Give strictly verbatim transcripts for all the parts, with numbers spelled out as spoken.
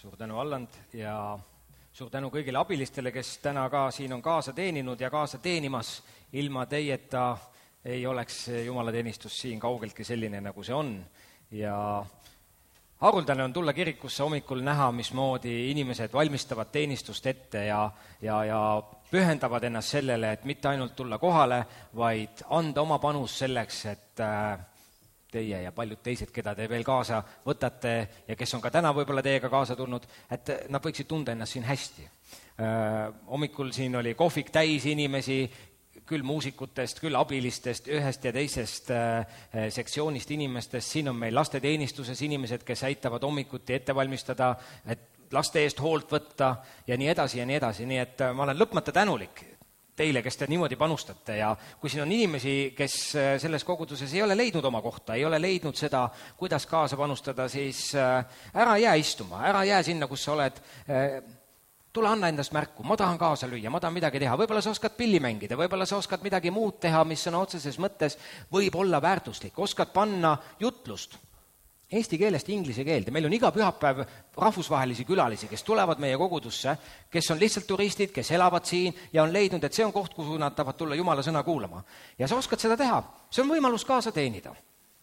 Suur tänu, Alland, ja suur tänu kõigile abilistele, kes täna ka siin on kaasa teeninud ja kaasa teenimas. Ilma teieta ei oleks jumalateenistus siin kaugeltki selline, nagu see on. Ja haruldane on tulla kirikusse hommikul näha, mismoodi inimesed valmistavad teenistust ette ja, ja, ja pühendavad ennast sellele, et mitte ainult tulla kohale, vaid anda oma panus selleks, et teie ja paljud teised, keda te veel kaasa võtate ja kes on ka täna võib-olla teiega kaasa tulnud, et nad võiksid tunda ennast siin hästi. Hommikul siin oli kohvik täis inimesi, küll muusikutest, küll abilistest, ühest ja teisest sektsioonist inimestest. Siin on meil lasteteenistuses inimesed, kes aitavad hommikuti ette valmistada, et laste eest hoolt võtta ja nii edasi ja nii edasi. Nii et ma olen lõpmata tänulik teile, kes te niimoodi panustate, ja kui siin on inimesi, kes selles koguduses ei ole leidnud oma kohta, ei ole leidnud seda, kuidas kaasa panustada, siis ära jää istuma, ära jää sinna, kus sa oled. Tule anna endast märku, ma tahan kaasa lüüa, ma tahan midagi teha, võib-olla sa oskad pilli mängida, võib-olla sa oskad midagi muud teha, mis on otseses mõttes võib olla väärtuslik, oskad panna jutlust eesti keelest inglise keelde. Meil on iga pühapäev rahvusvahelisi külalisi, kes tulevad meie kogudusse, kes on lihtsalt turistid, kes elavad siin ja on leidnud, et see on koht, kuhu nad tahavad tulla Jumala sõna kuulama. Ja sa oskad seda teha. See on võimalus kaasa teenida.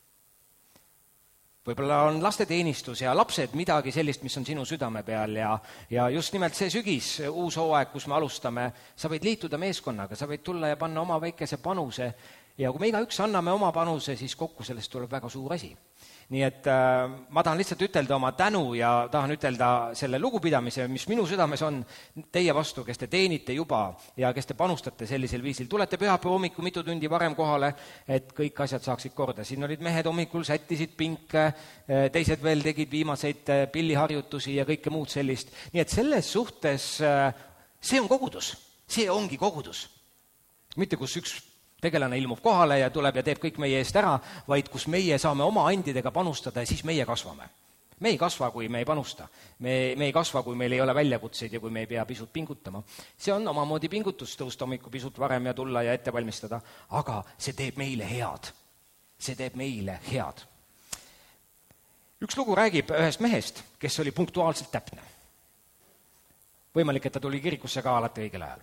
Võib-olla on lasteteenistus ja lapsed midagi sellist, mis on sinu südame peal ja, ja just nimelt see sügis, uus hooaeg, kus me alustame, sa võid liituda meeskonnaga, sa võid tulla ja panna oma väikese panuse ja kui me igaüks anname oma panuse, siis kokku sellest tuleb väga suur asi. Nii et äh, ma tahan lihtsalt ütelda oma tänu ja tahan ütelda selle lugupidamise, mis minu südames on teie vastu, kes te teenite juba ja kes te panustate sellisel viisil. Tulete pühapäeva hommiku mitu tundi varem kohale, et kõik asjad saaksid korda. Siin olid mehed hommikul, sättisid pinke, teised veel tegid viimaseid pilliharjutusi ja kõike muud sellist. Nii et selles suhtes äh, see on kogudus, see ongi kogudus. Mitte kus üks tegelane ilmub kohale ja tuleb ja teeb kõik meie eest ära, vaid kus meie saame oma andidega panustada ja siis meie kasvame. Me ei kasva, kui me ei panusta. Me, me ei kasva, kui meil ei ole väljakutseid ja kui me ei pea pisut pingutama. See on omamoodi pingutus tõusta hommiku pisut varem ja tulla ja ette valmistada, aga see teeb meile head. See teeb meile head. Üks lugu räägib ühest mehest, kes oli punktuaalselt täpne. Võimalik, et ta tuli kirikusse ka alati õigel ajal.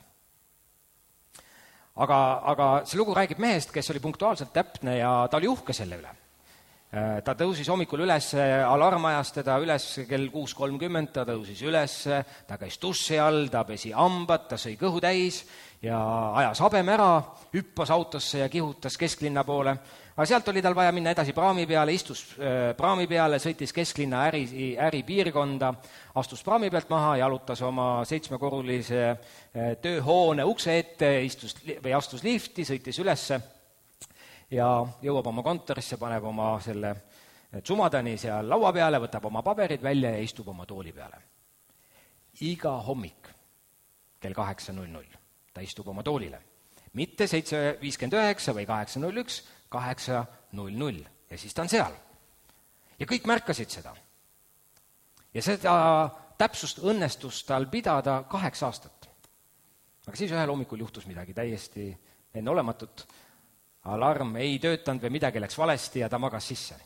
Aga, aga see lugu räägib mehest, kes oli punktuaalselt täpne ja ta oli uhke selle üle. Ta tõusis hommikul üles alarmajast, teda üles kell kuus kolmkümmend, ta tõusis üles, ta käis tussi all, ta pesi hambad, ta sõi kõhu täis ja ajas habem ära, hüppas autosse ja kihutas kesklinna poole. Aga sealt oli tal vaja minna edasi praami peale, istus praami peale, sõitis kesklinna äri, äri piirkonda, astus praami pealt maha ja jalutas oma seitsmekorrulise tööhoone ukse ette, istus, või astus lifti, sõitis ülesse ja jõuab oma kontorisse, paneb oma selle tsumadani seal laua peale, võtab oma paberid välja ja istub oma tooli peale. Iga hommik kell kaheksa null null ta istub oma toolile. Mitte seitse viiskümmend üheksa või kaheksa null üks, kaheksa null null ja siis ta on seal. Ja kõik märkasid seda. Ja seda täpsust õnnestust tal pidada kaheksa aastat. Aga siis ühel hommikul juhtus midagi täiesti enneolematut. Alarm ei töötanud või midagi läks valesti ja ta magas sisse.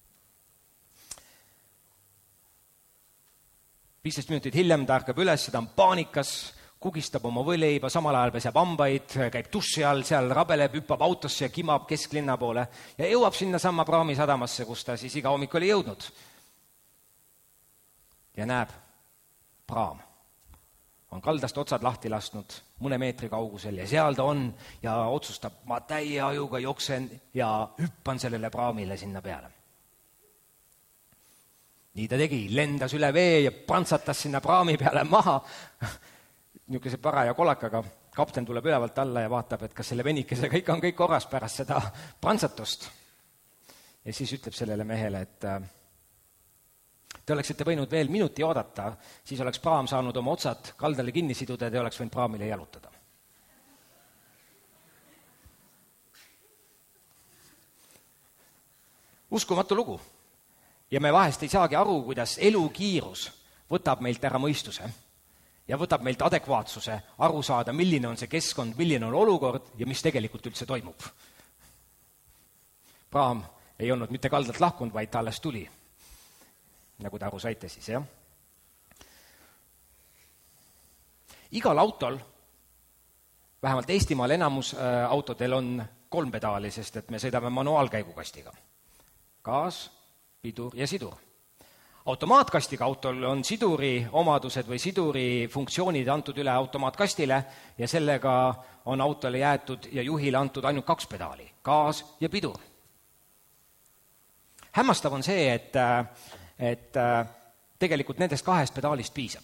viisteist minutit hiljem ta ärkab üles, ta on paanikas, kugistab oma võleiba, samal ajal peseb hambaid, käib tussi all, seal rabeleb, hüppab autosse ja kimab kesklinna poole ja jõuab sinna sama praami sadamasse, kus ta siis iga hommik oli jõudnud. Ja näeb, praam on kaldast otsad lahti lasknud mõne meetri kaugusel ja seal ta on ja otsustab, ma täie ajuga joksen ja hüppan sellele praamile sinna peale. Nii ta tegi, lendas üle vee ja pantsatas sinna praami peale maha. Niisuguse paraja kolakaga kapten tuleb ülevalt alla ja vaatab, et kas selle venikesega ikka on kõik korras pärast seda pantsatust. Ja siis ütleb sellele mehele, et te oleksite võinud veel minuti oodata, siis oleks praam saanud oma otsad kaldale kinni siduda ja te oleks võinud praamile jalutada. Uskumatu lugu. Ja me vahest ei saagi aru, kuidas elukiirus võtab meilt ära mõistuse ja võtab meilt adekvaatsuse aru saada, milline on see keskkond, milline on olukord ja mis tegelikult üldse toimub. Praam ei olnud mitte kaldalt lahkunud, vaid ta alles tuli, nagu ta aru saite siis, jah. Igal autol, vähemalt Eestimaal enamus autodel on kolm pedaali, sest et me sõidame manuaalkäigukastiga. Gaas, pidur ja sidur. Automaatkastiga autol on siduri omadused või siduri funktsioonid antud üle automaatkastile ja sellega on autole jäetud ja juhile antud ainult kaks pedaali, gaas ja pidur. Hämmastav on see, et, et tegelikult nendest kahest pedaalist piisab.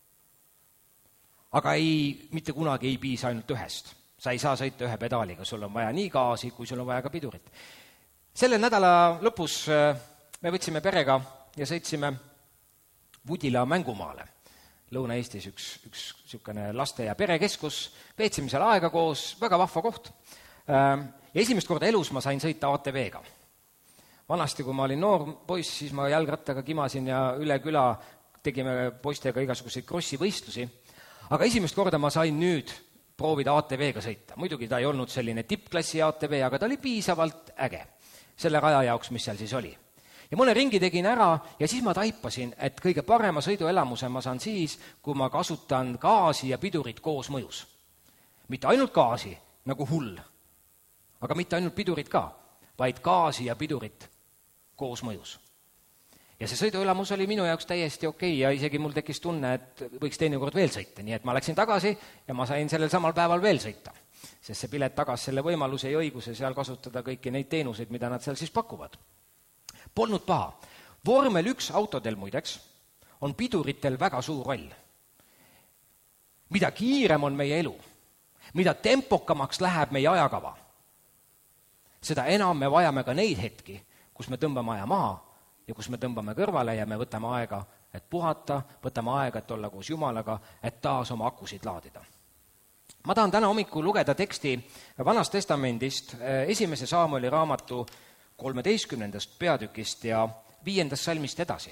Aga ei, mitte kunagi ei piisa ainult ühest. Sa ei saa sõita ühe pedaaliga, sul on vaja nii gaasi, kui sul on vaja ka pidurit. Selle nädala lõpus me võtsime perega ja sõitsime Vudila mängumaale. Lõuna-Eestis üks, üks niisugune laste- ja perekeskus, veetsime seal aega koos, väga vahva koht. Ja esimest korda elus ma sain sõita A T V-ga. Vanasti, kui ma olin noor poiss, siis ma jalgrattaga kimasin ja üle küla tegime poistega igasuguseid krossi võistlusi. Aga esimest korda ma sain nüüd proovida A T V-ga sõita. Muidugi ta ei olnud selline tippklassi A T V, aga ta oli piisavalt äge selle raja jaoks, mis seal siis oli. Ja mõne ringi tegin ära ja siis ma taipasin, et kõige parema sõiduelamuse ma saan siis, kui ma kasutan gaasi ja pidurit koos mõjus. Mitte ainult gaasi, nagu hull, aga mitte ainult pidurit ka, vaid gaasi ja pidurit koos mõjus. Ja see sõiduelamus oli minu jaoks täiesti okei ja isegi mul tekkis tunne, et võiks teinekord veel sõita, nii et ma läksin tagasi ja ma sain sellel samal päeval veel sõita, sest see pilet tagas selle võimaluse ja õiguse seal kasutada kõiki neid teenuseid, mida nad seal siis pakuvad. Polnud paha. Vormel üks autodel muideks on piduritel väga suur roll. Mida kiirem on meie elu, mida tempokamaks läheb meie ajakava, seda enam me vajame ka neid hetki, kus me tõmbame aja maha ja kus me tõmbame kõrvale ja me võtame aega, et puhata, võtame aega, et olla koos Jumalaga, et taas oma akusid laadida. Ma tahan täna hommikul lugeda teksti Vanast Testamendist, esimese Saamueli raamatu kolmeteistkümnendast peatükist ja viiendast salmist edasi.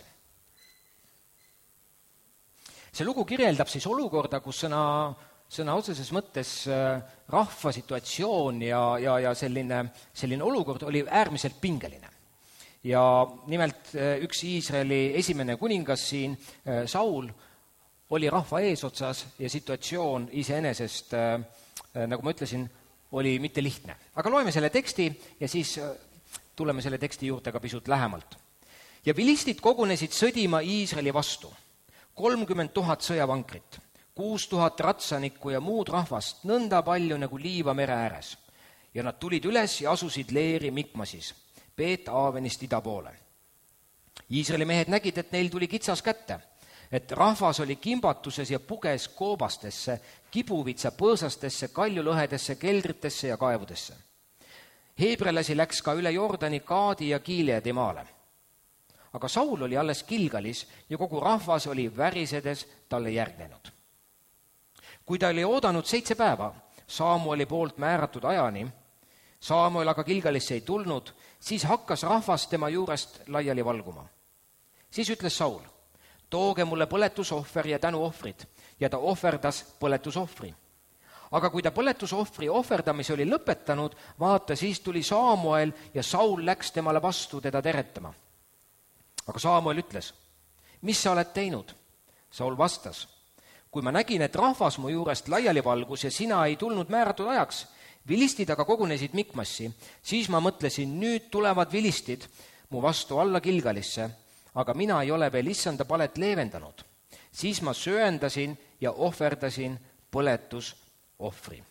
See lugu kirjeldab siis olukorda, kus sõna, sõna otseses mõttes rahva situatsioon ja, ja, ja selline, selline olukord oli äärmiselt pingeline. Ja nimelt üks Iisraeli esimene kuningas siin, Saul, oli rahva eesotsas ja situatsioon iseenesest, nagu ma ütlesin, oli mitte lihtne. Aga loeme selle teksti ja siis tuleme selle teksti juurde ka pisut lähemalt. Ja vilistid kogunesid sõdima Iisraeli vastu. kolmkümmend tuhat sõjavankrit, kuus tuhat ratsanikku ja muud rahvast, nõnda palju nagu liiva mere ääres. Ja nad tulid üles ja asusid leeri Mikmasis, Beet-Aavenist ida poole. Iisraeli mehed nägid, et neil tuli kitsas kätte, et rahvas oli kimbatuses ja puges koobastesse, kibuvitsa põõsastesse, kaljulõhedesse, keldritesse ja kaevudesse. Heebrelasi läks ka üle Jordani Kaadi ja Gileadi maale. Aga Saul oli alles Gilgalis ja kogu rahvas oli värisedes talle järgnenud. Kui ta oli oodanud seitse päeva Saamueli poolt määratud ajani, Saamuel aga Gilgalisse ei tulnud, siis hakkas rahvas tema juurest laiali valguma. Siis ütles Saul, tooge mulle põletusohver ja tänuohvrid, ja ta ohverdas põletusohvri. Aga kui ta põletusohvri ohverdamise oli lõpetanud, vaata, siis tuli Saamuel ja Saul läks temale vastu teda teretama. Aga Saamuel ütles, mis sa oled teinud? Saul vastas, kui ma nägin, et rahvas mu juurest laiali valgus ja sina ei tulnud määratud ajaks, vilistid aga kogunesid Mikmassi, siis ma mõtlesin, nüüd tulevad vilistid mu vastu alla Gilgalisse, aga mina ei ole veel issanda palet leevendanud. Siis ma sööndasin ja ohverdasin põletusohvri.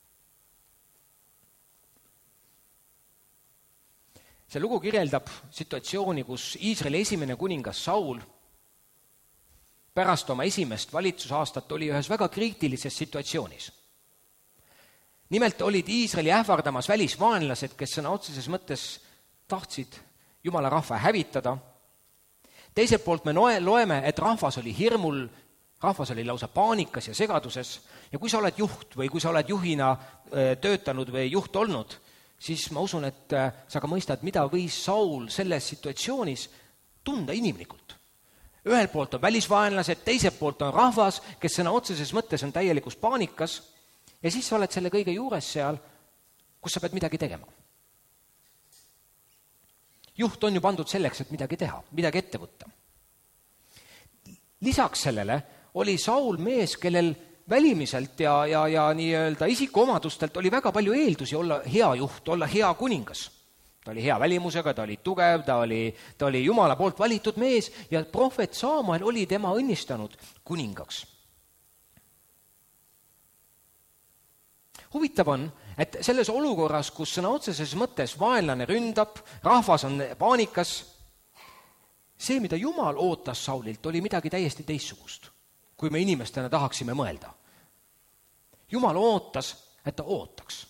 See lugu kirjeldab situatsiooni, kus Iisraeli esimene kuningas Saul pärast oma esimest valitsusaastat oli ühes väga kriitilises situatsioonis. Nimelt olid Iisraeli ähvardamas välisvaenlased, kes sõna otseses mõttes tahtsid Jumala rahva hävitada. Teiselt poolt me loeme, et rahvas oli hirmul, rahvas oli lausa paanikas ja segaduses ja kui sa oled juht või kui sa oled juhina töötanud või juht olnud, siis ma usun, et sa ka mõistad, mida võis Saul selles situatsioonis tunda inimlikult. Ühelt poolt on välisvaenlased, teiselt poolt on rahvas, kes sõna otseses mõttes on täielikus paanikas ja siis sa oled selle kõige juures seal, kus sa pead midagi tegema. Juht on ju pandud selleks, et midagi teha, midagi ette võtta. Lisaks sellele oli Saul mees, kellel välimiselt ja, ja, ja nii-öelda isikuomadustelt oli väga palju eeldusi olla hea juht, olla hea kuningas. Ta oli hea välimusega, ta oli tugev, ta oli, ta oli Jumala poolt valitud mees ja prohvet Saamuel oli tema õnnistanud kuningaks. Huvitav on, et selles olukorras, kus sõna otseses mõttes vaenlane ründab, rahvas on paanikas, see, mida Jumal ootas Saulilt, oli midagi täiesti teistsugust, kui me inimestena tahaksime mõelda. Jumal ootas, et ta ootaks.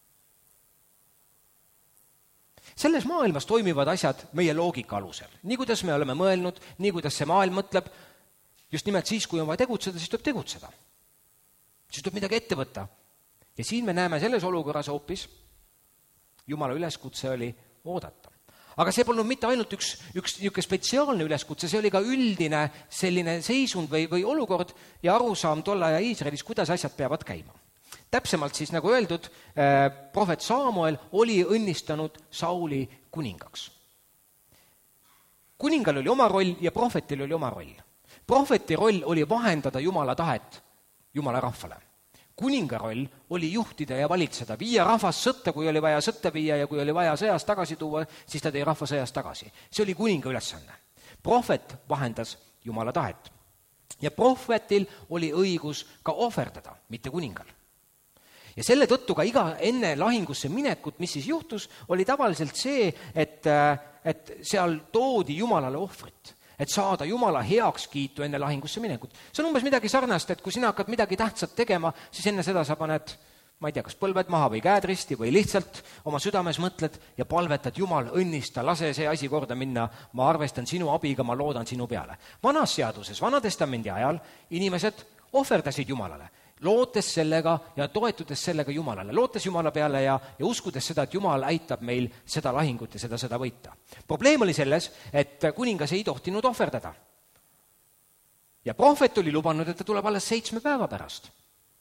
Selles maailmas toimivad asjad meie loogika alusel. Nii kuidas me oleme mõelnud, nii kuidas see maailm mõtleb, just nimelt siis, kui on vaja tegutseda, siis tuleb tegutseda. Siis tuleb midagi ette võtta. Ja siin me näeme selles olukorras hoopis, Jumala üleskutse oli oodata. Aga see polnud mitte ainult üks, üks niisugune spetsiaalne üleskutse, see oli ka üldine selline seisund või, või olukord ja arusaam tolle aja Iisraelis, kuidas asjad peavad käima. Täpsemalt siis, nagu öeldud, eh, prohvet Saamuel oli õnnistanud Sauli kuningaks. Kuningal oli oma roll ja prohvetil oli oma roll. Prohveti roll oli vahendada Jumala tahet Jumala rahvale. Kuninga roll oli juhtida ja valitseda, viia rahvas sõtta, kui oli vaja sõtta viia ja kui oli vaja sõjast tagasi tuua, siis ta tõi rahva sõjast tagasi. See oli kuninga ülesanne. Prohvet vahendas Jumala tahet. Ja prohvetil oli õigus ka ohverdada, mitte kuningal. Ja selle tõttu ka iga enne lahingusse minekut, mis siis juhtus, oli tavaliselt see, et, et seal toodi Jumalale ohvrit, et saada Jumala heakskiitu enne lahingusse minekut. See on umbes midagi sarnast, et kui sina hakkad midagi tähtsat tegema, siis enne seda sa paned, ma ei tea, kas põlved maha või käed risti või lihtsalt oma südames mõtled ja palvetad Jumal, õnnista, lase see asi korda minna, ma arvestan sinu abiga, ma loodan sinu peale. Vanas seaduses, Vana testamendi ajal inimesed ohverdasid Jumalale, lootes sellega ja toetudes sellega Jumalale, lootes Jumala peale ja, ja uskudes seda, et Jumal aitab meil seda lahingut ja seda, seda võita. Probleem oli selles, et kuningas ei tohtinud ohverdada. Ja prohvet oli lubanud, et ta tuleb alles seitsme päeva pärast.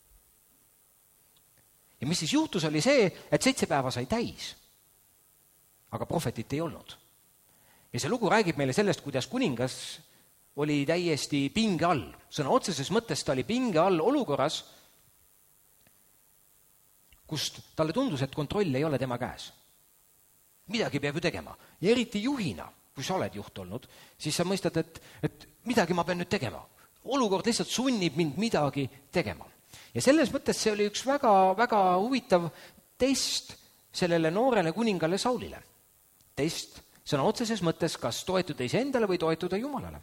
Ja mis siis juhtus, oli see, et seitse päeva sai täis, aga prohvetit ei olnud. Ja see lugu räägib meile sellest, kuidas kuningas oli täiesti pinge all. Sõna otseses mõttes ta oli pinge all olukorras, kust talle tundus, et kontroll ei ole tema käes. Midagi peab ju tegema. Ja eriti juhina, kui sa oled juht olnud, siis sa mõistad, et, et midagi ma pean nüüd tegema. Olukord lihtsalt sunnib mind midagi tegema. Ja selles mõttes see oli üks väga, väga huvitav test sellele noorele kuningale Saulile. Test sõna otseses mõttes, kas toetuda iseendale või toetuda Jumalale.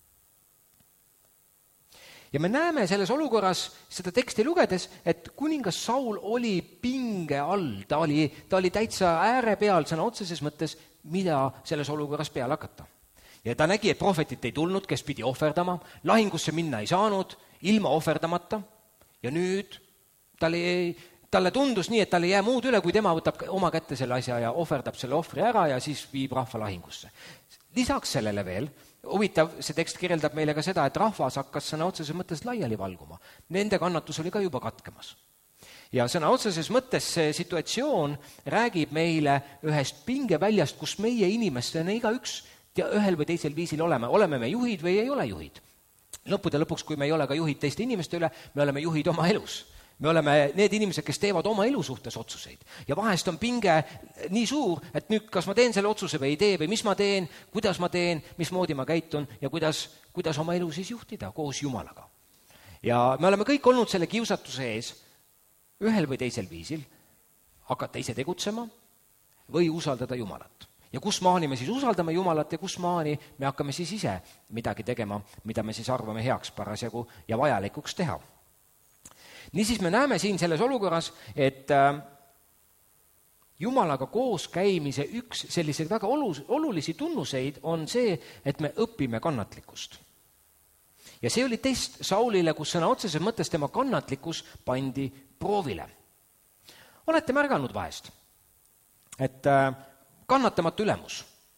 Ja me näeme selles olukorras seda teksti lugedes, et kuningas Saul oli pinge all, ta oli, ta oli täitsa ääre peal sõna otseses mõttes, mida selles olukorras peale hakata. Ja ta nägi, et prohvetit ei tulnud, kes pidi ohverdama, lahingusse minna ei saanud, ilma ohverdamata, ja nüüd talle, talle tundus nii, et talle ei jää muud üle, kui tema võtab oma kätte selle asja ja ohverdab selle ohvri ära ja siis viib rahva lahingusse. Lisaks sellele veel, huvitav, see tekst kirjeldab meile ka seda, et rahvas hakkas sõna otseses mõttes laiali valguma. Nende kannatus oli ka juba katkemas. Ja sõna otseses mõttes see situatsioon räägib meile ühest pingeväljast, kus meie inimestena igaüks ühel või teisel viisil oleme. Oleme me juhid või ei ole juhid. Lõppude lõpuks, kui me ei ole ka juhid teiste inimeste üle, me oleme juhid oma elus. Me oleme need inimesed, kes teevad oma elu suhtes otsuseid. Ja vahest on pinge nii suur, et nüüd kas ma teen selle otsuse või ei tee või mis ma teen, kuidas ma teen, mismoodi ma käitun ja kuidas, kuidas oma elu siis juhtida koos Jumalaga. Ja me oleme kõik olnud selle kiusatuse ees ühel või teisel viisil hakata ise tegutsema või usaldada Jumalat. Ja kus maani me siis usaldame Jumalat ja kus maani me hakkame siis ise midagi tegema, mida me siis arvame heaks parasjagu ja vajalikuks teha. Niisiis me näeme siin selles olukorras, et Jumalaga koos käimise üks selliseid väga olulisi tunnuseid on see, et me õpime kannatlikkust. Ja see oli test Saulile, kus sõna otseses mõttes tema kannatlikkus pandi proovile. Olete märganud vahest, et kannatamatu ülemus.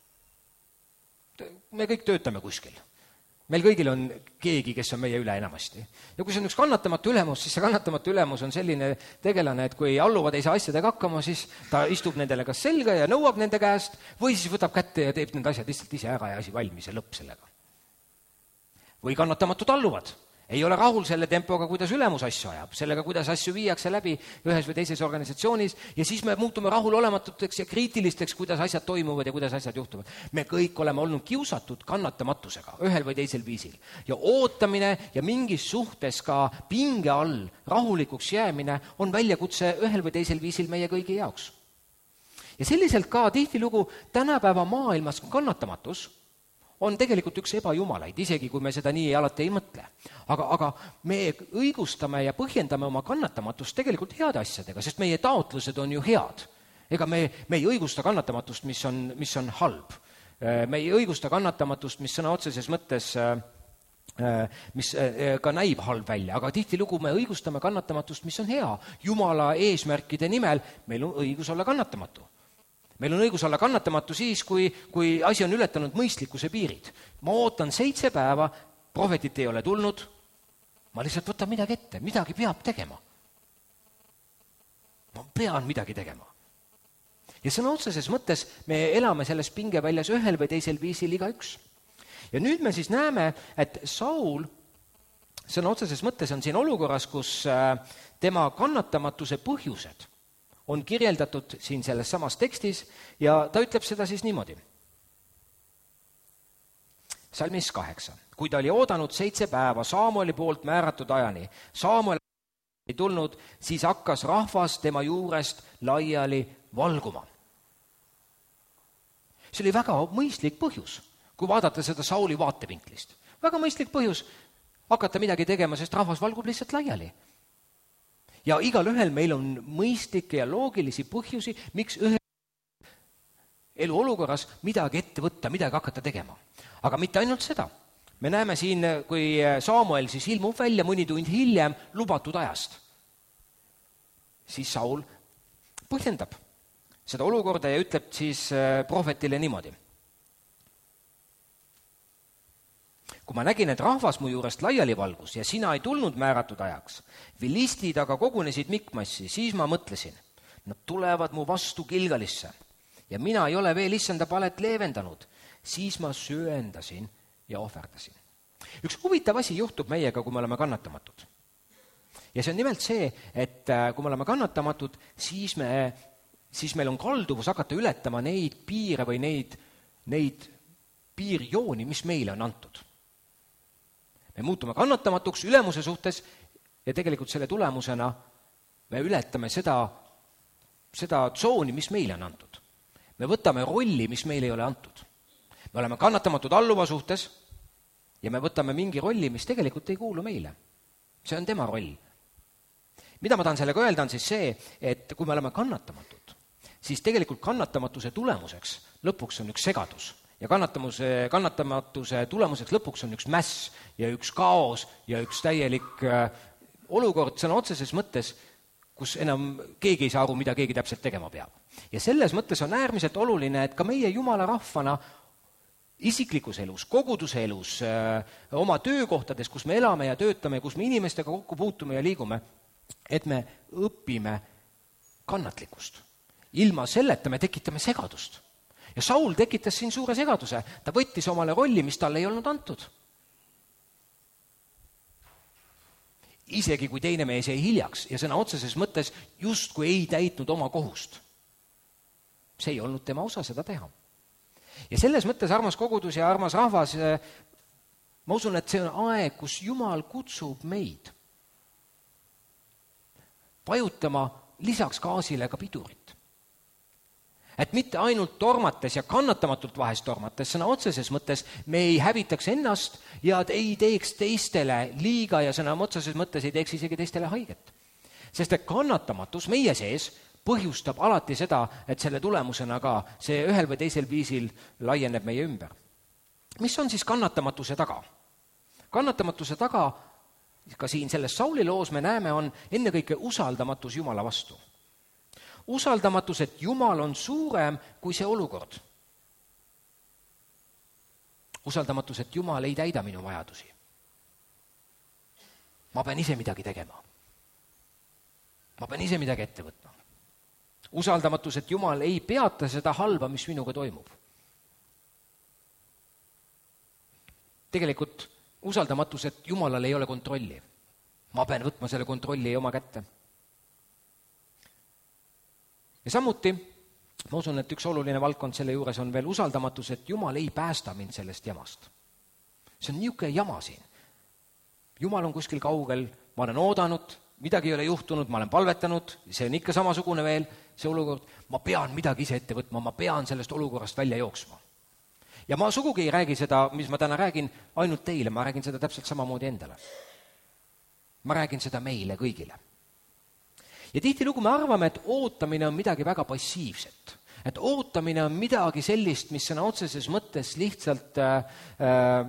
Me kõik töötame kuskil. Meil kõigil on keegi, kes on meie üle enamasti. Ja kui see on üks kannatamatu ülemus, siis see kannatamatu ülemus on selline tegelane, et kui alluvad ei saa asjadega hakkama, siis ta istub nendele kas selga ja nõuab nende käest või siis võtab kätte ja teeb need asjad lihtsalt ise ära ja asi valmis ja lõpp sellega. Või kannatamatud alluvad, ei ole rahul selle tempoga, kuidas ülemus asju ajab, sellega, kuidas asju viiakse läbi ühes või teises organisatsioonis ja siis me muutume rahulolematuteks ja kriitilisteks, kuidas asjad toimuvad ja kuidas asjad juhtuvad. Me kõik oleme olnud kiusatud kannatamatusega ühel või teisel viisil. Ja ootamine ja mingis suhtes ka pinge all rahulikuks jäämine on väljakutse ühel või teisel viisil meie kõigi jaoks. Ja selliselt ka tihtilugu tänapäeva maailmas kannatamatus on tegelikult üks ebajumalaid, isegi kui me seda nii alati ei mõtle. Aga, aga me õigustame ja põhjendame oma kannatamatust tegelikult heade asjadega, sest meie taotlused on ju head. Ega me, me ei õigusta kannatamatust, mis on, mis on halb. Me ei õigusta kannatamatust, mis sõna otseses mõttes, mis ka näib halb välja, aga tihtilugu me õigustame kannatamatust, mis on hea. Jumala eesmärkide nimel meil on õigus olla kannatamatu. Meil on õigus olla kannatamatu siis, kui, kui asi on ületanud mõistlikkuse piirid. Ma ootan seitse päeva, prohvetit ei ole tulnud, ma lihtsalt võtan midagi ette, midagi peab tegema. Ma pean midagi tegema. Ja sõna otseses mõttes me elame selles pingeväljas ühel või teisel viisil igaüks. Ja nüüd me siis näeme, et Saul, sõna otseses mõttes on siin olukorras, kus tema kannatamatuse põhjused on kirjeldatud siin selles samas tekstis ja ta ütleb seda siis niimoodi. Salmis kaheksa. Kui ta oli oodanud seitse päeva Saamueli poolt määratud ajani, Saamuel ei tulnud, siis hakkas rahvas tema juurest laiali valguma. See oli väga mõistlik põhjus, kui vaadata seda Sauli vaatevinklist. Väga mõistlik põhjus hakata midagi tegema, sest rahvas valgub lihtsalt laiali. Ja igal ühel meil on mõistlikke ja loogilisi põhjusi, miks ühe elu olukorras midagi ette võtta, midagi hakata tegema. Aga mitte ainult seda. Me näeme siin, kui Saamuel siis ilmub välja mõni tund hiljem lubatud ajast. Siis Saul põhjendab seda olukorda ja ütleb siis prohvetile niimoodi. Kui ma nägin, et rahvas mu juurest laiali valgus ja sina ei tulnud määratud ajaks, vilistid aga kogunesid Mikmassi, siis ma mõtlesin, nad tulevad mu vastu Gilgalisse ja mina ei ole veel issanda palet leevendanud, siis ma sööndasin ja ohverdasin. Üks huvitav asi juhtub meiega, kui me oleme kannatamatud. Ja see on nimelt see, et kui me oleme kannatamatud, siis, me, siis meil on kalduvus hakata ületama neid piire või neid, neid piirjooni, mis meile on antud. Me muutume kannatamatuks ülemuse suhtes ja tegelikult selle tulemusena me ületame seda, seda tsooni, mis meile on antud. Me võtame rolli, mis meile ei ole antud. Me oleme kannatamatud alluva suhtes ja me võtame mingi rolli, mis tegelikult ei kuulu meile. See on tema roll. Mida ma tahan sellega öelda on siis see, et kui me oleme kannatamatud, siis tegelikult kannatamatuse tulemuseks lõpuks on üks segadus. Ja kannatamuse, kannatamatuse tulemuseks lõpuks on üks mäss ja üks kaos ja üks täielik olukord sõna otseses mõttes, kus enam keegi ei saa aru, mida keegi täpselt tegema peab. Ja selles mõttes on äärmiselt oluline, et ka meie jumala rahvana isiklikus elus, koguduse elus, oma töökohtades, kus me elame ja töötame, kus me inimestega kokku puutume ja liigume, et me õpime kannatlikkust. Ilma selleta me tekitame segadust. Ja Saul tekitas siin suure segaduse. Ta võttis omale rolli, mis talle ei olnud antud. Isegi kui teine mees jäi hiljaks ja sõna otseses mõttes just kui ei täitnud oma kohust. See ei olnud tema osa seda teha. Ja selles mõttes, armas kogudus ja armas rahvas, ma usun, et see on aeg, kus Jumal kutsub meid vajutama lisaks gaasile ka pidurit. Et mitte ainult tormates ja kannatamatult vahest tormates, sõna otseses mõttes me ei hävitaks ennast ja ei teeks teistele liiga ja sõna otseses mõttes ei teeks isegi teistele haiget. Sest et kannatamatus meie sees põhjustab alati seda, et selle tulemusena ka see ühel või teisel viisil laieneb meie ümber. Mis on siis kannatamatuse taga? Kannatamatuse taga, ka siin selles Sauli loos me näeme, on ennekõike usaldamatus Jumala vastu. Usaldamatus, et Jumal on suurem kui see olukord. Usaldamatus, et Jumal ei täida minu vajadusi. Ma pean ise midagi tegema. Ma pean ise midagi ette võtma. Usaldamatus, et Jumal ei peata seda halba, mis minuga toimub. Tegelikult usaldamatus, et Jumalal ei ole kontrolli. Ma pean võtma selle kontrolli oma kätte. Ja samuti, ma usun, et üks oluline valdkond selle juures on veel usaldamatus, et Jumal ei päästa mind sellest jamast. See on niisugune jama siin. Jumal on kuskil kaugel, ma olen oodanud, midagi ei ole juhtunud, ma olen palvetanud, see on ikka samasugune veel, see olukord, ma pean midagi ise ette võtma, ma pean sellest olukorrast välja jooksma. Ja ma sugugi ei räägi seda, mis ma täna räägin, ainult teile, ma räägin seda täpselt samamoodi endale. Ma räägin seda meile kõigile. Ja tihtilugu me arvame, et ootamine on midagi väga passiivset. Et ootamine on midagi sellist, mis sõna otseses mõttes lihtsalt äh,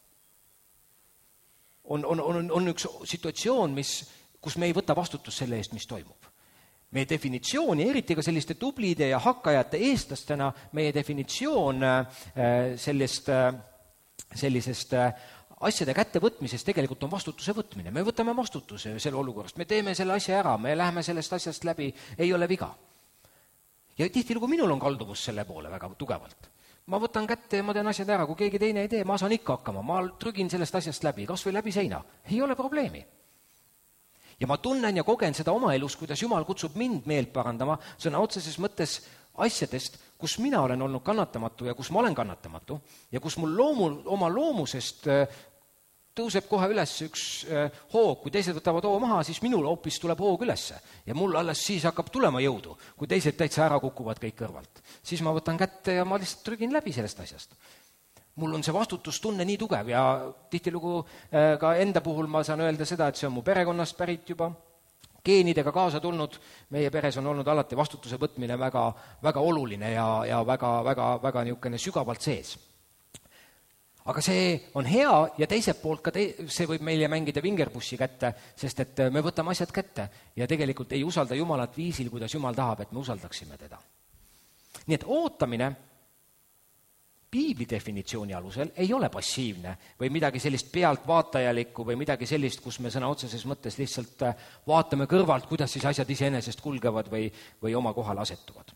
on, on, on, on üks situatsioon, mis, kus me ei võta vastutust selle eest, mis toimub. Meie definitsiooni, eriti ka selliste tublide ja hakkajate eestlastena, meie definitsioon äh, sellest, äh, sellisest äh, asjade kättevõtmisest tegelikult on vastutuse võtmine. Me võtame vastutuse selle olukorrast, me teeme selle asja ära, me läheme sellest asjast läbi, ei ole viga. Ja tihtilugu minul on kalduvus selle poole väga tugevalt. Ma võtan kätte ja ma teen asjad ära, kui keegi teine ei tee, ma saan ikka hakkama, ma trügin sellest asjast läbi, kas või läbi seina. Ei ole probleemi. Ja ma tunnen ja kogen seda oma elus, kuidas Jumal kutsub mind meelt parandama, sõna otseses mõttes asjadest, kus mina olen olnud kannatamatu ja kus ma olen kannatamatu ja kus mul loomu, oma loomusest tõuseb kohe üles üks hoog, kui teised võtavad hoo maha, siis minul hoopis tuleb hoog ülesse ja mul alles siis hakkab tulema jõudu, kui teised täitsa ära kukuvad kõik kõrvalt. Siis ma võtan kätte ja ma lihtsalt trügin läbi sellest asjast. Mul on see vastutustunne nii tugev ja tihtilugu ka enda puhul ma saan öelda seda, et see on mu perekonnast pärit juba, geenidega kaasa tulnud, meie peres on olnud alati vastutuse võtmine väga, väga oluline ja, ja väga, väga, väga niisugune sügavalt sees. Aga see on hea ja teiselt poolt ka te, see võib meile mängida vingerpussi kätte, sest et me võtame asjad kätte ja tegelikult ei usalda Jumalat viisil, kuidas Jumal tahab, et me usaldaksime teda. Nii et ootamine Piibli definitsiooni alusel ei ole passiivne või midagi sellist pealtvaatajalikku või midagi sellist, kus me sõna otseses mõttes lihtsalt vaatame kõrvalt, kuidas siis asjad iseenesest kulgevad või, või oma kohale asetuvad.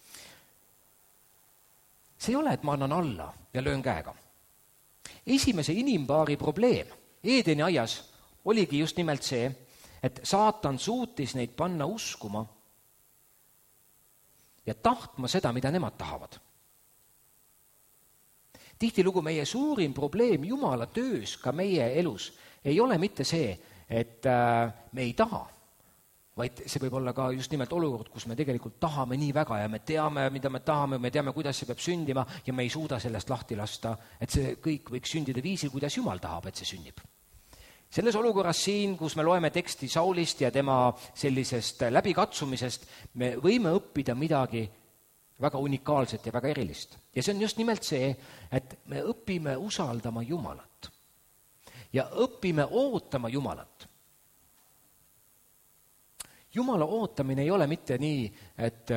See ei ole, et ma annan alla ja löön käega. Esimese inimpaari probleem Eedeni aias oligi just nimelt see, et saatan suutis neid panna uskuma ja tahtma seda, mida nemad tahavad. Tihtilugu meie suurim probleem Jumala töös, ka meie elus, ei ole mitte see, et me ei taha, vaid see võib olla ka just nimelt olukord, kus me tegelikult tahame nii väga ja me teame, mida me tahame, me teame, kuidas see peab sündima ja me ei suuda sellest lahti lasta, et see kõik võiks sündida viisil, kuidas Jumal tahab, et see sünnib. Selles olukorras siin, kus me loeme teksti Saulist ja tema sellisest läbikatsumisest, me võime õppida midagi väga unikaalset ja väga erilist. Ja see on just nimelt see, et me õpime usaldama Jumalat ja õpime ootama Jumalat. Jumala ootamine ei ole mitte nii, et,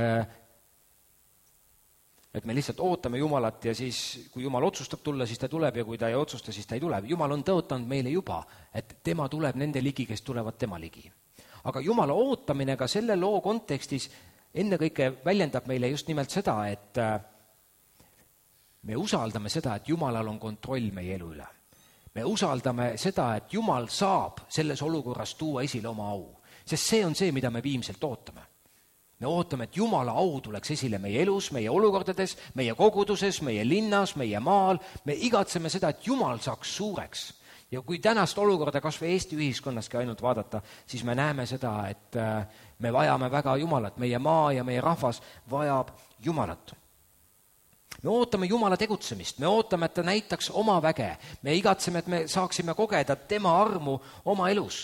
et me lihtsalt ootame Jumalat ja siis, kui Jumal otsustab tulla, siis ta tuleb ja kui ta ei otsusta, siis ta ei tule. Jumal on tõotanud meile juba, et tema tuleb nende ligi, kes tulevad tema ligi. Aga Jumala ootamine ka selle loo kontekstis ennekõike väljendab meile just nimelt seda, et me usaldame seda, et Jumalal on kontroll meie elu üle. Me usaldame seda, et Jumal saab selles olukorras tuua esile oma au, sest see on see, mida me viimselt ootame. Me ootame, et Jumala au tuleks esile meie elus, meie olukordades, meie koguduses, meie linnas, meie maal. Me igatseme seda, et Jumal saaks suureks. Ja kui tänast olukorda kas või Eesti ühiskonnaski ainult vaadata, siis me näeme seda, et me vajame väga Jumalat, meie maa ja meie rahvas vajab Jumalat. Me ootame Jumala tegutsemist, me ootame, et ta näitaks oma väge, me igatseme, et me saaksime kogeda tema armu oma elus.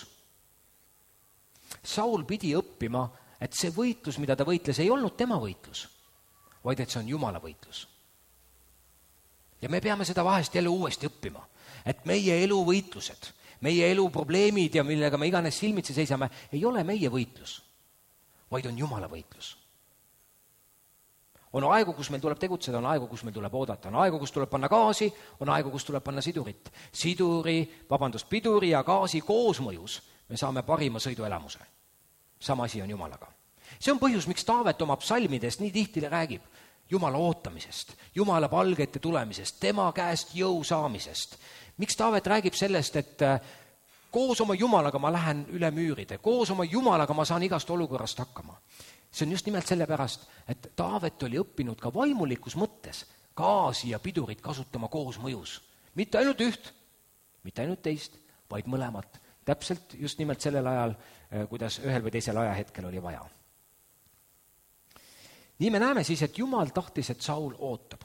Saul pidi õppima, et see võitlus, mida ta võitles, ei olnud tema võitlus, vaid et see on Jumala võitlus. Ja me peame seda vahest jälle uuesti õppima, et meie elu võitlused, meie elu probleemid ja millega me iganes silmitsi seisame, ei ole meie võitlus, vaid on Jumala võitlus. On aegu, kus meil tuleb tegutseda, on aegu, kus meil tuleb oodata, on aegu, kus tuleb panna gaasi, on aegu, kus tuleb panna sidurit. Siduri, vabandust, piduri ja gaasi koosmõjus me saame parima sõiduelamuse. Sama asi on Jumalaga. See on põhjus, miks Taavet oma psalmides nii tihti räägib Jumala ootamisest, Jumala palgete tulemisest, tema käest jõu saamisest. Miks Taavet räägib sellest, et koos oma Jumalaga ma lähen üle müüride, koos oma Jumalaga ma saan igast olukorrast hakkama? See on just nimelt sellepärast, et Taavet oli õppinud ka vaimulikus mõttes gaasi ja pidurit kasutama koosmõjus. Mitte ainult üht, mitte ainult teist, vaid mõlemat. Täpselt just nimelt sellel ajal, kuidas ühel või teisel ajahetkel oli vaja. Nii me näeme siis, et Jumal tahtis, et Saul ootab.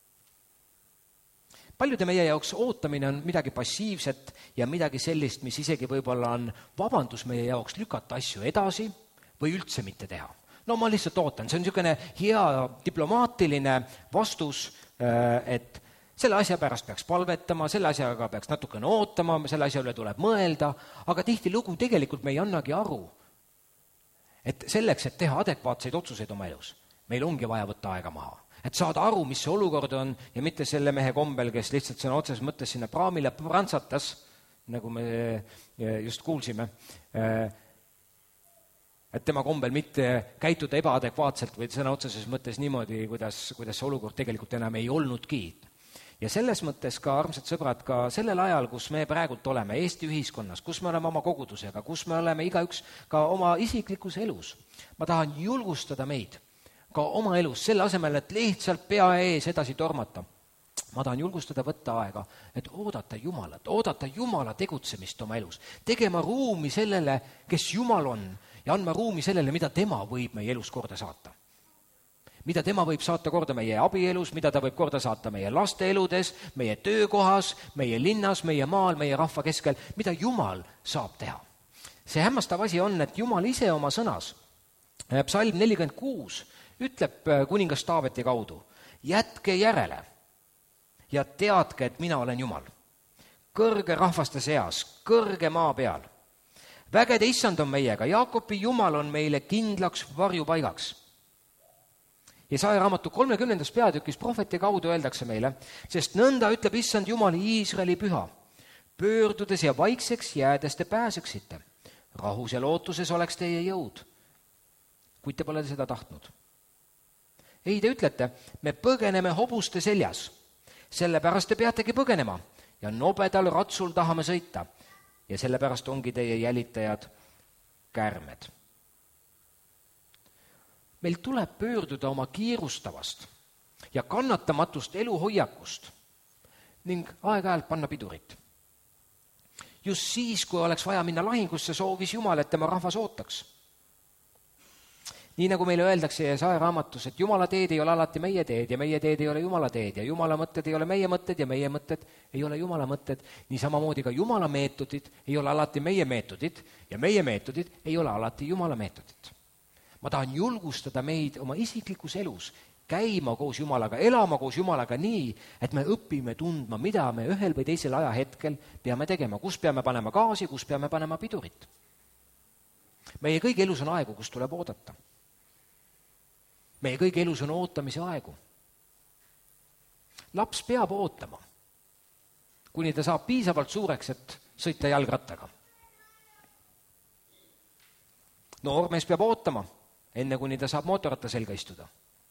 Paljude meie jaoks ootamine on midagi passiivset ja midagi sellist, mis isegi võib-olla on vabandus meie jaoks lükata asju edasi või üldse mitte teha. No ma lihtsalt ootan, see on niisugune hea diplomaatiline vastus, et selle asja pärast peaks palvetama, selle asjaga peaks natukene ootama, selle asja üle tuleb mõelda, aga tihti lugu tegelikult me ei annagi aru, et selleks, et teha adekvaatseid otsuseid oma elus, meil ongi vaja võtta aega maha. Et saada aru, mis see olukord on ja mitte selle mehe kombel, kes lihtsalt sõna otseses mõttes sinna praamile prantsatas, nagu me just kuulsime, et tema kombel mitte käituda ebaadekvaatselt või sõna otseses mõttes niimoodi, kuidas, kuidas see olukord tegelikult enam ei olnudki. Ja selles mõttes ka, armsad sõbrad, ka sellel ajal, kus me praegult oleme Eesti ühiskonnas, kus me oleme oma kogudusega, kus me oleme igaüks ka oma isiklikus elus, ma tahan julgustada meid ka oma elus, selle asemel, et lihtsalt pea ees edasi tormata. Ma tahan julgustada võtta aega, et oodata Jumalat, oodata Jumala tegutsemist oma elus, tegema ruumi sellele, kes Jumal on ja andma ruumi sellele, mida tema võib meie elus korda saata. Mida tema võib saata korda meie abielus, mida ta võib korda saata meie laste eludes, meie töökohas, meie linnas, meie maal, meie rahva keskel, mida Jumal saab teha. See hämmastav asi on, et Jumal ise oma sõnas, psalm nelikümmend kuus, ütleb kuningas Taaveti kaudu, jätke järele ja teadke, et mina olen Jumal. Kõrge rahvaste seas, kõrge maa peal. Vägede issand on meiega, Jaakobi Jumal on meile kindlaks varjupaigaks. Jesaja raamatu kolmekümnendas peatükis prohveti kaudu öeldakse meile, sest nõnda ütleb issand Jumal Iisraeli püha, pöördudes ja vaikseks jäädes te pääseksite. Rahus ja lootuses oleks teie jõud, kuid te pole seda tahtnud. Ei, te ütlete, me põgeneme hobuste seljas, sellepärast te peategi põgenema ja nobedal ratsul tahame sõita ja sellepärast ongi teie jälitajad kärmed. Meil tuleb pöörduda oma kiirustavast ja kannatamatust eluhoiakust ning aeg-ajalt panna pidurit. Just siis, kui oleks vaja minna lahingusse, soovis Jumal, et tema rahvas ootaks. Nii nagu meile öeldakse Jesaja raamatus, et Jumala teed ei ole alati meie teed ja meie teed ei ole Jumala teed ja Jumala mõtted ei ole meie mõtted ja meie mõtted ei ole Jumala mõtted. Nii samamoodi ka Jumala meetodid ei ole alati meie meetodid ja meie meetodid ei ole alati Jumala meetodid. Ma tahan julgustada meid oma isiklikus elus käima koos Jumalaga, elama koos Jumalaga nii, et me õpime tundma, mida me ühel või teisel ajahetkel peame tegema, kus peame panema gaasi, kus peame panema pidurit. Meie kõigi elus on aegu, kus tuleb oodata. Meie kõigi elus on ootamise aegu. Laps peab ootama, kuni ta saab piisavalt suureks, et sõita jalgrattaga. Noormees peab ootama, enne kuni ta saab mootorratta selga istuda.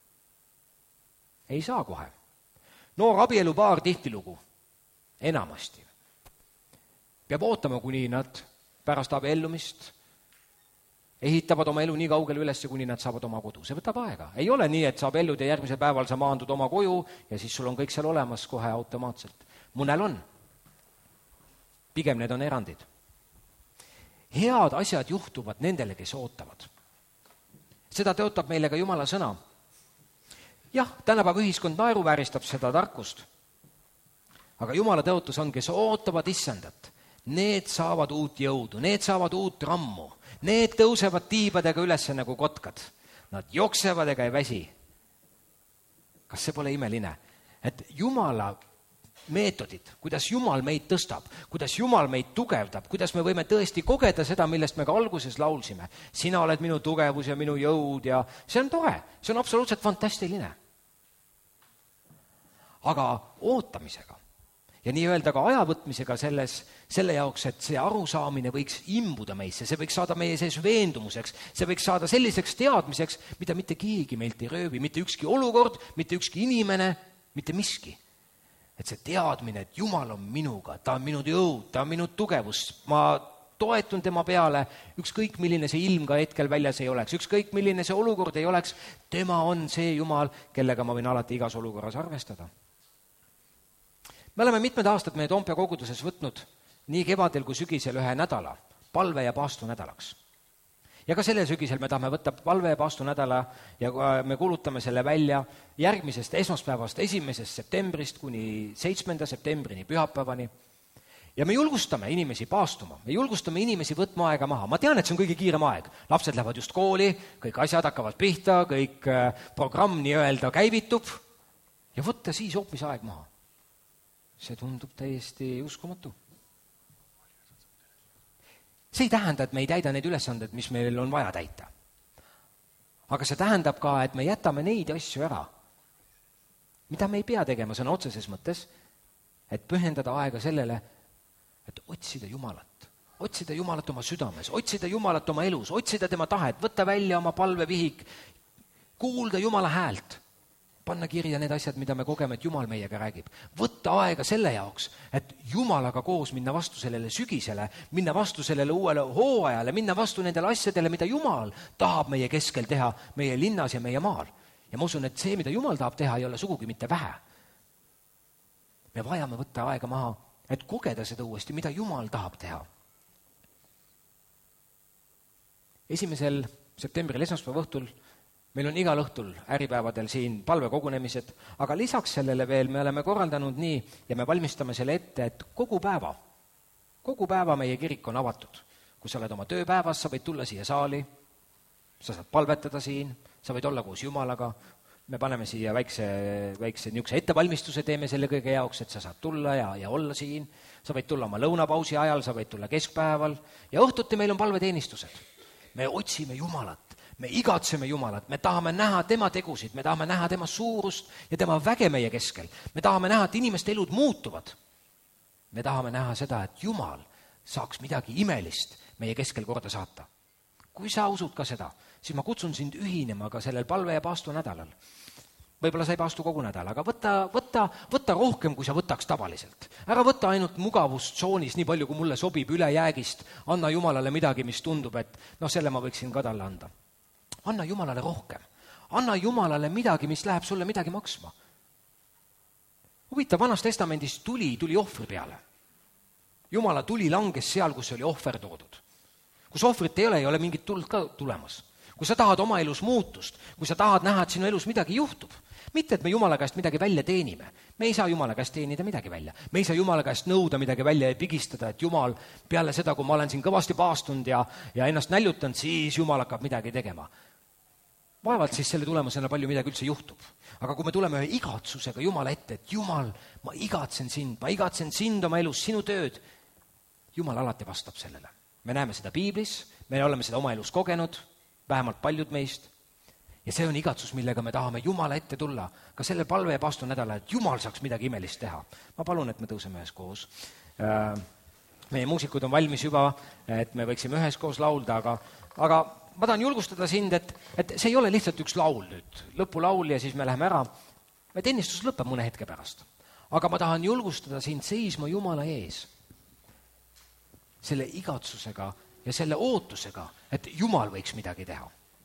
Ei saa kohe. Noor abielupaar tihtilugu, enamasti, peab ootama, kuni nad pärast abiellumist ehitavad oma elu nii kaugele üles, kuni nad saavad oma kodu. See võtab aega. Ei ole nii, et saab ellud ja järgmisel päeval sa maandud oma koju ja siis sul on kõik seal olemas kohe automaatselt. Mõnel on. Pigem need on erandid. Head asjad juhtuvad nendele, kes ootavad. Seda tõotab meile ka Jumala sõna. Jah, tänapäeva ühiskond naeruvääristab seda tarkust. Aga Jumala tõotus on, kes ootavad issandat. Need saavad uut jõudu, need saavad uut rammu. Need tõusevad tiibadega üles nagu kotkad. Nad jooksevad ega ei väsi. Kas see pole imeline? Et Jumala meetodid, kuidas Jumal meid tõstab, kuidas Jumal meid tugevdab, kuidas me võime tõesti kogeda seda, millest me ka alguses laulsime. Sina oled minu tugevus ja minu jõud ja see on tore, see on absoluutselt fantastiline. Aga ootamisega ja nii-öelda ka ajavõtmisega selles, selle jaoks, et see arusaamine võiks imbuda meisse, see võiks saada meie sees veendumuseks, see võiks saada selliseks teadmiseks, mida mitte keegi meilt ei röövi, mitte ükski olukord, mitte ükski inimene, mitte miski. et see teadmine, et Jumal on minuga, ta on minu jõud, ta on minu tugevus, ma toetun tema peale, ükskõik milline see ilm ka hetkel väljas ei oleks, ükskõik milline see olukord ei oleks, tema on see Jumal, kellega ma võin alati igas olukorras arvestada. Me oleme mitmed aastad meie Toompea koguduses võtnud nii kevadel kui sügisel ühe nädala, palve- ja paastunädalaks. Ja ka selle sügisel me tahame võtta palve- ja paastunädala ja me kuulutame selle välja järgmisest esmaspäevast esimesest septembrist kuni seitsmenda septembrini pühapäevani. Ja me julgustame inimesi paastuma, me julgustame inimesi võtma aega maha. Ma tean, et see on kõige kiirem aeg. Lapsed lähevad just kooli, kõik asjad hakkavad pihta, kõik programm nii-öelda käivitub ja võtta siis hoopis aeg maha. See tundub täiesti uskumatu. See ei tähenda, et me ei täida neid ülesanded, mis meil on vaja täita. Aga see tähendab ka, et me jätame neid asju ära, mida me ei pea tegema sõna otseses mõttes, et pühendada aega sellele, et otsida Jumalat, otsida Jumalat oma südames, otsida Jumalat oma elus, otsida tema tahet, võtta välja oma palvevihik, kuulda Jumala häält, panna kirja need asjad, mida me kogeme, et Jumal meiega räägib. Võtta aega selle jaoks, et Jumalaga koos minna vastu sellele sügisele, minna vastu sellele uuele hooajale, minna vastu nendele asjadele, mida Jumal tahab meie keskel teha, meie linnas ja meie maal. Ja ma usun, et see, mida Jumal tahab teha, ei ole sugugi mitte vähe. Me vajame võtta aega maha, et kogeda seda uuesti, mida Jumal tahab teha. Esimesel septembril esmaspäeva õhtul meil on igal õhtul äripäevadel siin palvekogunemised, aga lisaks sellele veel me oleme korraldanud nii ja me valmistame selle ette, et kogu päeva, kogu päeva meie kirik on avatud. Kui sa oled oma tööpäevas, sa võid tulla siia saali, sa saad palvetada siin, sa võid olla koos Jumalaga, me paneme siia väikse, väikse niisuguse ettevalmistuse, teeme selle kõige jaoks, et sa saad tulla ja, ja olla siin, sa võid tulla oma lõunapausi ajal, sa võid tulla keskpäeval ja õhtuti meil on palveteenistused. Me otsime Jumalat. Me igatseme Jumalat, me tahame näha tema tegusid, me tahame näha tema suurust ja tema väge meie keskel. Me tahame näha, et inimeste elud muutuvad. Me tahame näha seda, et Jumal saaks midagi imelist meie keskel korda saata. Kui sa usud ka seda, siis ma kutsun sind ühinema ka sellel palve- ja paastu nädalal. Võib-olla sa ei paastu kogu nädal, aga võta, võta, võta rohkem, kui sa võtaks tavaliselt. Ära võta ainult mugavustsoonis nii palju, kui mulle sobib üle jäägist. Anna Jumalale midagi, mis tundub, et noh, selle ma võiksin ka talle anda. Anna Jumalale rohkem. Anna Jumalale midagi, mis läheb sulle midagi maksma. Huvitav, Vanas testamendis tuli, tuli ohvri peale. Jumala tuli langes seal, kus oli ohver toodud. Kus ohvrit ei ole, ei ole mingit tuld ka tulemas. Kui sa tahad oma elus muutust, kui sa tahad näha, et sinu elus midagi juhtub, mitte, et me Jumala käest midagi välja teenime. Me ei saa Jumala käest teenida midagi välja. Me ei saa Jumala käest nõuda midagi välja ja pigistada, et Jumal peale seda, kui ma olen siin kõvasti paastunud ja, ja ennast näljutanud, siis Jumal hakkab midagi tegema. Vaevalt siis selle tulemusena palju midagi üldse juhtub. Aga kui me tuleme ühe igatsusega Jumala ette, et Jumal, ma igatsen sind, ma igatsen sind oma elus, sinu tööd, Jumal alati vastab sellele. Me näeme seda Piiblis, me oleme seda oma elus kogenud, vähemalt paljud meist, ja see on igatsus, millega me tahame Jumala ette tulla, ka selle palve ja paastu nädala, et Jumal saaks midagi imelist teha. Ma palun, et me tõuseme ühes koos. Meie muusikud on valmis juba, et me võiksime ühes koos laulda, aga, aga ma tahan julgustada sind, et, et see ei ole lihtsalt üks laul nüüd, lõpulaul ja siis me läheme ära. Me teenistus lõpeb mõne hetke pärast. Aga ma tahan julgustada sind seisma Jumala ees selle igatsusega ja selle ootusega, et Jumal võiks midagi teha.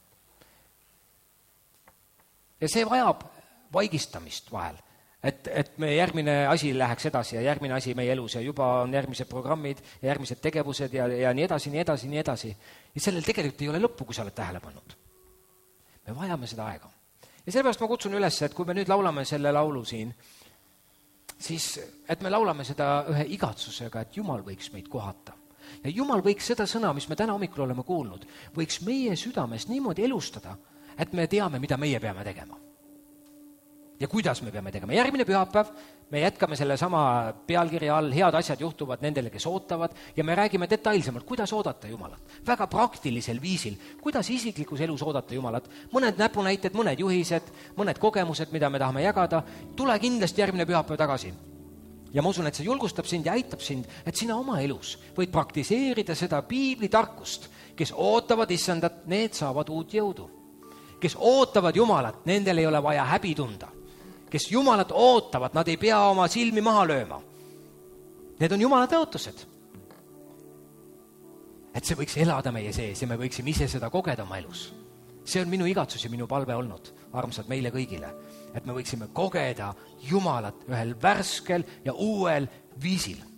Ja see vajab vaigistamist vahel, et, et me järgmine asi läheks edasi ja järgmine asi meie elus ja juba on järgmised programmid ja järgmised tegevused ja, ja nii edasi, nii edasi, nii edasi. Ja sellel tegelikult ei ole lõppu, kui sa oled tähele pannud. Me vajame seda aega. Ja sellepärast ma kutsun üles, et kui me nüüd laulame selle laulu siin, siis et me laulame seda ühe igatsusega, et Jumal võiks meid kohata. Ja Jumal võiks seda sõna, mis me täna hommikul oleme kuulnud, võiks meie südames niimoodi elustada, et me teame, mida meie peame tegema. Ja kuidas me peame tegema. Järgmine pühapäev me jätkame selle sama pealkirja all, head asjad juhtuvad nendele, kes ootavad, ja me räägime detailsemalt, kuidas oodata Jumalat. Väga praktilisel viisil, kuidas isiklikus elus oodata Jumalat. Mõned näpunäited, mõned juhised, mõned kogemused, mida me tahame jagada. Tule kindlasti järgmine pühapäev tagasi. Ja ma usun, et see julgustab sind ja aitab sind, et sina oma elus võid praktiseerida seda piibli tarkust. Kes ootavad issandat, need saavad uut jõudu. Kes ootavad Jumalat, nendel ei ole vaja häbi tunda. kes Jumalat ootavad, nad ei pea oma silmi maha lööma. Need on Jumala tõotused. Et see võiks elada meie sees ja me võiksime ise seda kogeda oma elus. See on minu igatsus ja minu palve olnud, armsad meile kõigile, et me võiksime kogeda Jumalat ühel värskel ja uuel viisil.